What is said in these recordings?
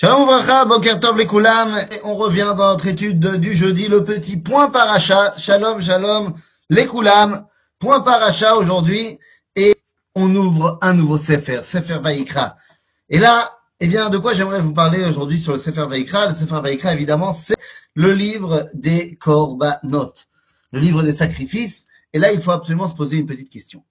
Shalom Vracha, Boker Tov les Koulam, et on revient dans notre étude du jeudi, le petit point paracha. Shalom, shalom, les Koulam, point paracha aujourd'hui, et on ouvre un nouveau Sefer, Sefer Vayikra. Et là, eh bien, de quoi j'aimerais vous parler aujourd'hui sur le Sefer Vayikra? Le Sefer Vayikra, évidemment, c'est le livre des Korbanot, le livre des sacrifices. Et là, il faut absolument se poser une petite question.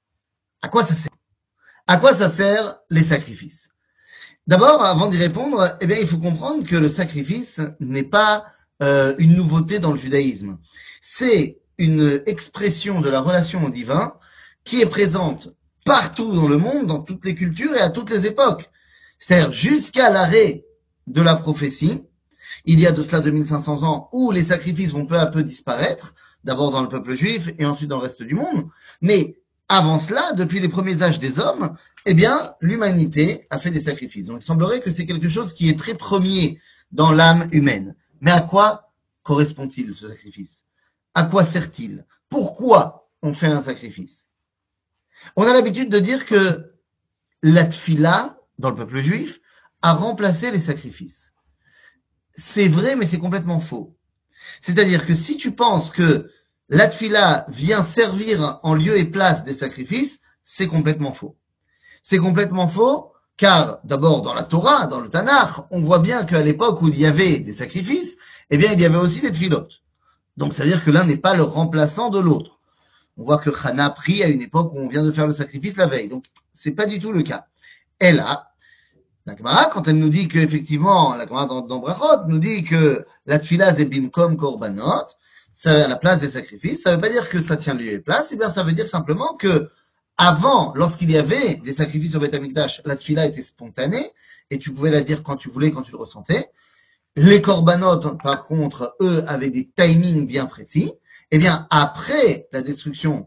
À quoi ça sert? À quoi ça sert les sacrifices? D'abord, avant d'y répondre, eh bien, il faut comprendre que le sacrifice n'est pas une nouveauté dans le judaïsme. C'est une expression de la relation au divin qui est présente partout dans le monde, dans toutes les cultures et à toutes les époques. C'est-à-dire jusqu'à l'arrêt de la prophétie, il y a de cela 2500 ans, où les sacrifices vont peu à peu disparaître, d'abord dans le peuple juif et ensuite dans le reste du monde. Mais avant cela, depuis les premiers âges des hommes, eh bien, l'humanité a fait des sacrifices. Donc, il semblerait que c'est quelque chose qui est très premier dans l'âme humaine. Mais à quoi correspond-il ce sacrifice? À quoi sert-il? Pourquoi on fait un sacrifice? On a l'habitude de dire que la tfila, dans le peuple juif, a remplacé les sacrifices. C'est vrai, mais c'est complètement faux. C'est-à-dire que si tu penses que la tfila vient servir en lieu et place des sacrifices, c'est complètement faux. C'est complètement faux, car d'abord dans la Torah, dans le Tanakh, on voit bien qu'à l'époque où il y avait des sacrifices, eh bien il y avait aussi des tfilotes. Donc c'est-à-dire que l'un n'est pas le remplaçant de l'autre. On voit que Hana prie à une époque où on vient de faire le sacrifice la veille. Donc c'est pas du tout le cas. Elle a, la Gemara, quand elle nous dit qu'effectivement, la Gemara dans Brachot nous dit que la tfila c'est bimkom korbanot, ça à la place des sacrifices, ça veut pas dire que ça tient lieu et place, eh bien ça veut dire simplement que avant, lorsqu'il y avait des sacrifices sur Beth Amikdash, la tfila était spontanée et tu pouvais la dire quand tu voulais, quand tu le ressentais. Les korbanot, par contre, eux, avaient des timings bien précis. Eh bien, après la destruction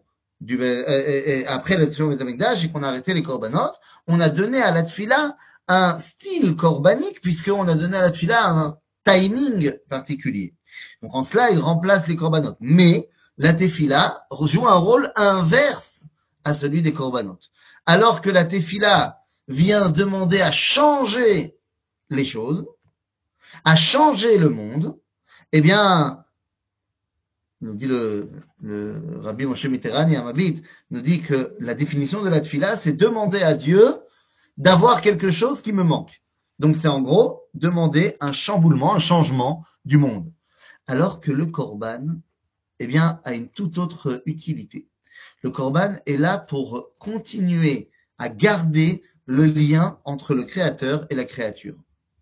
après la destruction de Beth Amikdash et qu'on a arrêté les korbanot, on a donné à la tfila un style corbanique puisqu'on a donné à la tfila un timing particulier. Donc en cela, il remplace les korbanot. Mais la tefila joue un rôle inverse à celui des korbanot. Alors que la tefila vient demander à changer les choses, à changer le monde, eh bien, nous dit le Rabbi Moshe Mitterrani à Mabit, nous dit que la définition de la tefila, c'est demander à Dieu d'avoir quelque chose qui me manque. Donc c'est en gros demander un chamboulement, un changement du monde. Alors que le korban, eh bien, a une toute autre utilité. Le korban est là pour continuer à garder le lien entre le créateur et la créature.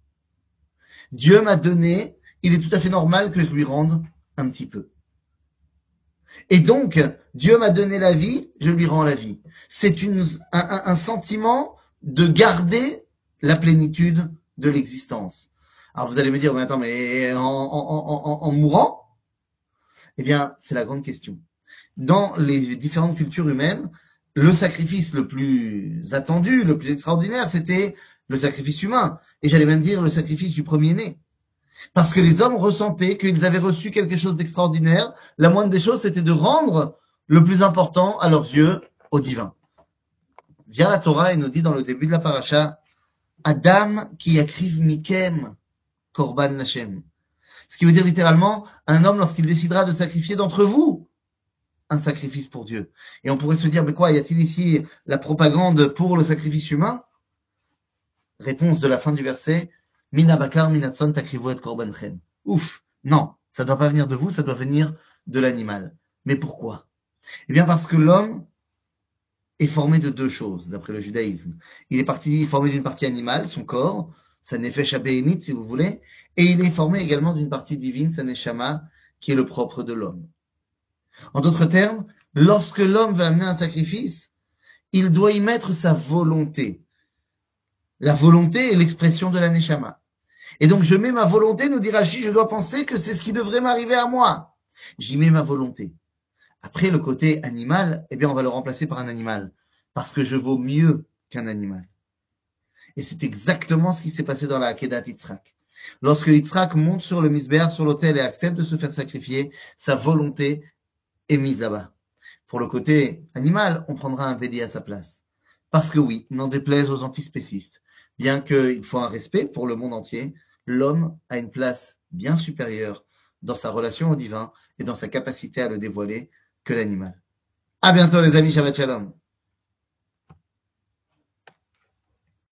Dieu m'a donné, il est tout à fait normal que je lui rende un petit peu. Et donc, Dieu m'a donné la vie, je lui rends la vie. C'est un sentiment de garder la plénitude de l'existence. Alors vous allez me dire, mais attends, mais en mourant? Eh bien, c'est la grande question. Dans les différentes cultures humaines, le sacrifice le plus attendu, le plus extraordinaire, c'était le sacrifice humain. Et j'allais même dire le sacrifice du premier-né. Parce que les hommes ressentaient qu'ils avaient reçu quelque chose d'extraordinaire. La moindre des choses, c'était de rendre le plus important à leurs yeux au divin. Vient la Torah et nous dit dans le début de la paracha, Adam qui akriv mikem korban Hashem. Ce qui veut dire littéralement, un homme lorsqu'il décidera de sacrifier d'entre vous un sacrifice pour Dieu. Et on pourrait se dire, mais quoi, y a-t-il ici la propagande pour le sacrifice humain? Réponse de la fin du verset, Mina bakar minatson takrivu et korbanchem. Ouf, non, ça ne doit pas venir de vous, ça doit venir de l'animal. Mais pourquoi? Eh bien parce que l'homme est formé de deux choses, d'après le judaïsme. Il est formé d'une partie animale, son corps, sa nefesh abéhémite, si vous voulez, et il est formé également d'une partie divine, sa neshama, qui est le propre de l'homme. En d'autres termes, lorsque l'homme va amener un sacrifice, il doit y mettre sa volonté. La volonté est l'expression de la neshama. Et donc je mets ma volonté, nous dit Rashi, je dois penser que c'est ce qui devrait m'arriver à moi. J'y mets ma volonté. Après, le côté animal, eh bien, on va le remplacer par un animal. Parce que je vaux mieux qu'un animal. Et c'est exactement ce qui s'est passé dans la Akedat Yitzhak. Lorsque Yitzhak monte sur le misbéar, sur l'autel et accepte de se faire sacrifier, sa volonté est mise là-bas. Pour le côté animal, on prendra un bélier à sa place. Parce que oui, n'en déplaise aux antispécistes, Bien qu'il faut un respect pour le monde entier, l'homme a une place bien supérieure dans sa relation au divin et dans sa capacité à le dévoiler que l'animal. À bientôt les amis, Shabbat Shalom.